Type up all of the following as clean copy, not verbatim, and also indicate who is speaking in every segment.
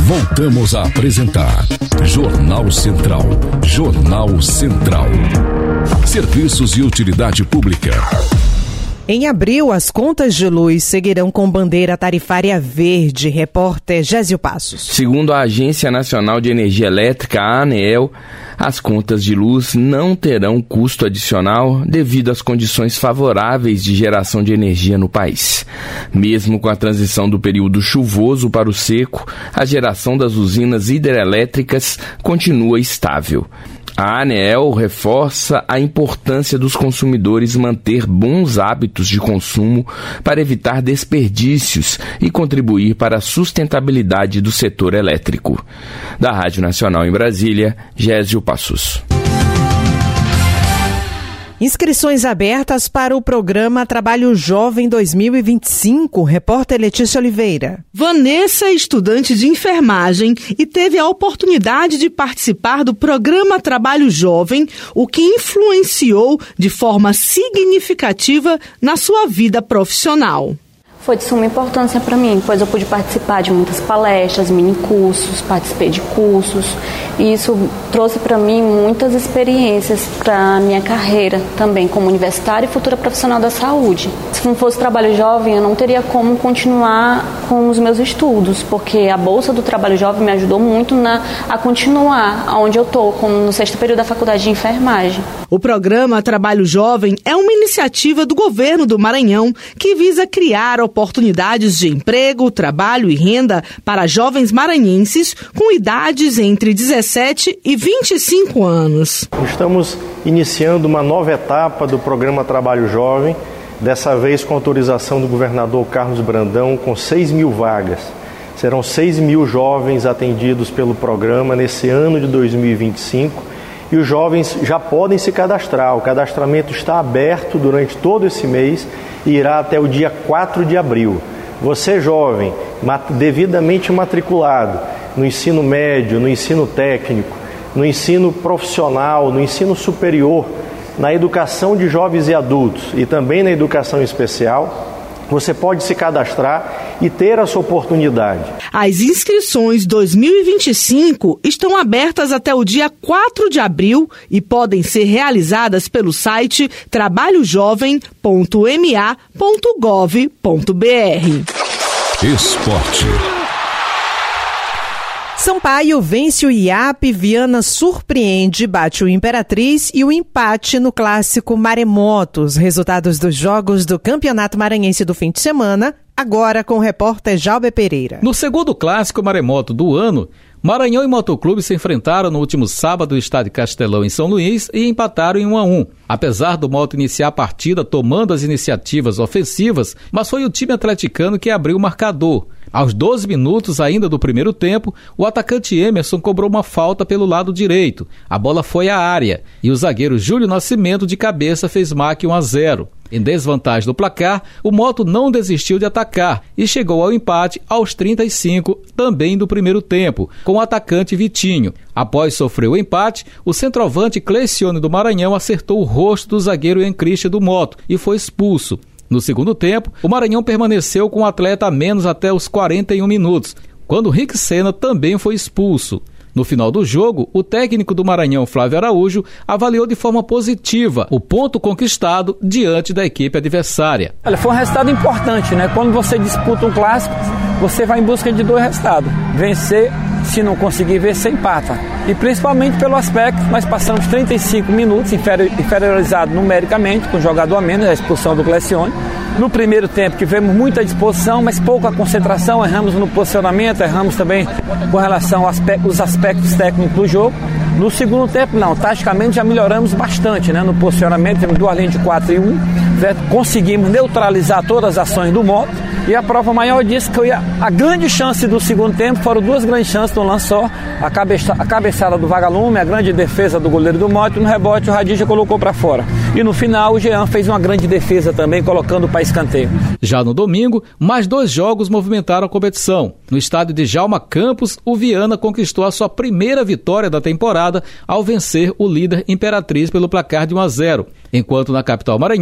Speaker 1: Voltamos a apresentar Jornal Central. Jornal Central. Serviços e utilidade pública.
Speaker 2: Em abril, as contas de luz seguirão com bandeira tarifária verde. Repórter Gésio Passos.
Speaker 3: Segundo a Agência Nacional de Energia Elétrica, a ANEEL, as contas de luz não terão custo adicional devido às condições favoráveis de geração de energia no país. Mesmo com a transição do período chuvoso para o seco, a geração das usinas hidrelétricas continua estável. A ANEEL reforça a importância dos consumidores manter bons hábitos de consumo para evitar desperdícios e contribuir para a sustentabilidade do setor elétrico. Da Rádio Nacional em Brasília, Gésio Passos.
Speaker 2: Inscrições abertas para o programa Trabalho Jovem 2025. Repórter Letícia Oliveira.
Speaker 4: Vanessa é estudante de enfermagem e teve a oportunidade de participar do programa Trabalho Jovem, o que influenciou de forma significativa na sua vida profissional.
Speaker 5: Foi de suma importância para mim, pois eu pude participar de muitas palestras, minicursos, participei de cursos, e isso trouxe para mim muitas experiências para a minha carreira também como universitária e futura profissional da saúde. Se não fosse Trabalho Jovem, eu não teria como continuar com os meus estudos, porque a Bolsa do Trabalho Jovem me ajudou muito a continuar onde eu estou, como no 6º período da Faculdade de Enfermagem.
Speaker 4: O programa Trabalho Jovem é uma iniciativa do governo do Maranhão que visa criar oportunidades de emprego, trabalho e renda para jovens maranhenses com idades entre 17 e 25 anos.
Speaker 6: Estamos iniciando uma nova etapa do programa Trabalho Jovem, dessa vez com autorização do governador Carlos Brandão, com 6.000 vagas. Serão 6.000 jovens atendidos pelo programa nesse ano de 2025 e os jovens já podem se cadastrar. O cadastramento está aberto durante todo esse mês e irá até o dia 4 de abril. Você, jovem, devidamente matriculado no ensino médio, no ensino técnico, no ensino profissional, no ensino superior, na educação de jovens e adultos e também na educação especial, você pode se cadastrar e ter a sua oportunidade.
Speaker 4: As inscrições 2025 estão abertas até o dia 4 de abril e podem ser realizadas pelo site trabalhojovem.ma.gov.br.
Speaker 1: Esporte.
Speaker 2: Sampaio vence o IAP, Viana surpreende, bate o Imperatriz e o empate no clássico Maremotos. Resultados dos jogos do Campeonato Maranhense do fim de semana, agora com o repórter Jalber Pereira.
Speaker 7: No segundo clássico Maremoto do ano, Maranhão e Motoclube se enfrentaram no último sábado no estádio Castelão, em São Luís, e empataram em 1-1. Apesar do Moto iniciar a partida tomando as iniciativas ofensivas, mas foi o time atleticano que abriu o marcador. Aos 12 minutos ainda do primeiro tempo, o atacante Emerson cobrou uma falta pelo lado direito. A bola foi à área e o zagueiro Júlio Nascimento de cabeça fez marque 1-0. Em desvantagem do placar, o Moto não desistiu de atacar e chegou ao empate aos 35, também do primeiro tempo, com o atacante Vitinho. Após sofrer o empate, o centroavante Cleicione do Maranhão acertou o rosto do zagueiro Encriste do Moto e foi expulso. No segundo tempo, o Maranhão permaneceu com o atleta a menos até os 41 minutos, quando Rick Senna também foi expulso. No final do jogo, o técnico do Maranhão, Flávio Araújo, avaliou de forma positiva o ponto conquistado diante da equipe adversária.
Speaker 8: Olha, foi um resultado importante, né? Quando você disputa um clássico, você vai em busca de 2 resultados. Vencer, se não conseguir vencer, empata. E principalmente pelo aspecto, nós passamos 35 minutos inferiorizado numericamente, com o jogador a menos, a expulsão do Cleicione. No primeiro tempo tivemos muita disposição, mas pouca concentração, erramos no posicionamento, erramos também com relação aos aspectos técnicos do jogo. No segundo tempo, não, taticamente já melhoramos bastante, né? No posicionamento, temos 2 linhas de 4 e 1, certo? Conseguimos neutralizar todas as ações do Moto. E a prova maior disso que a grande chance do segundo tempo foram 2 grandes chances no lance só, a cabeçada do Vagalume, a grande defesa do goleiro do Moto, e no rebote o Radija colocou para fora. E no final o Jean fez uma grande defesa também, colocando para escanteio.
Speaker 7: Já no domingo, mais 2 jogos movimentaram a competição. No estádio de Djalma Campos, o Viana conquistou a sua primeira vitória da temporada ao vencer o líder Imperatriz pelo placar de 1-0. Enquanto na capital maranhense,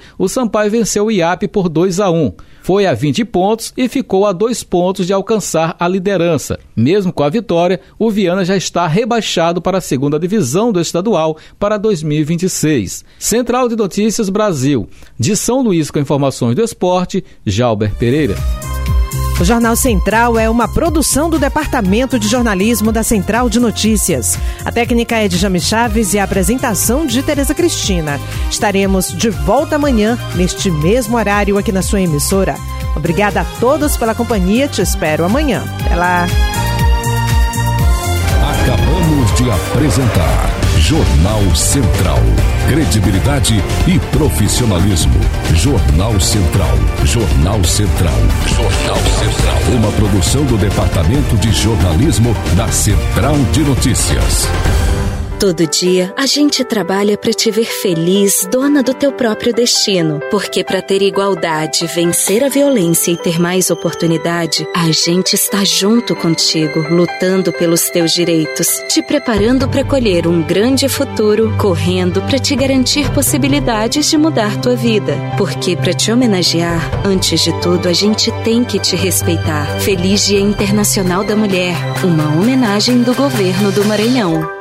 Speaker 7: o Sampaio venceu o IAP por 2-1. Foi a 20 pontos e ficou a 2 pontos de alcançar a liderança. Mesmo com a vitória, o Viana já está rebaixado para a 2ª divisão do estadual para 2026. Central de Notícias Brasil. De São Luís, com informações do esporte, Jalber Pereira.
Speaker 2: O Jornal Central é uma produção do Departamento de Jornalismo da Central de Notícias. A técnica é de Jami Chaves e a apresentação de Tereza Cristina. Estaremos de volta amanhã, neste mesmo horário aqui na sua emissora. Obrigada a todos pela companhia, te espero amanhã. Até lá.
Speaker 1: Acabamos de apresentar Jornal Central. Credibilidade e profissionalismo. Jornal Central. Jornal Central. Jornal Central. Uma produção do Departamento de Jornalismo da Central de Notícias.
Speaker 9: Todo dia, a gente trabalha para te ver feliz, dona do teu próprio destino. Porque para ter igualdade, vencer a violência e ter mais oportunidade, a gente está junto contigo, lutando pelos teus direitos, te preparando para colher um grande futuro, correndo para te garantir possibilidades de mudar tua vida. Porque para te homenagear, antes de tudo, a gente tem que te respeitar. Feliz Dia Internacional da Mulher, uma homenagem do Governo do Maranhão.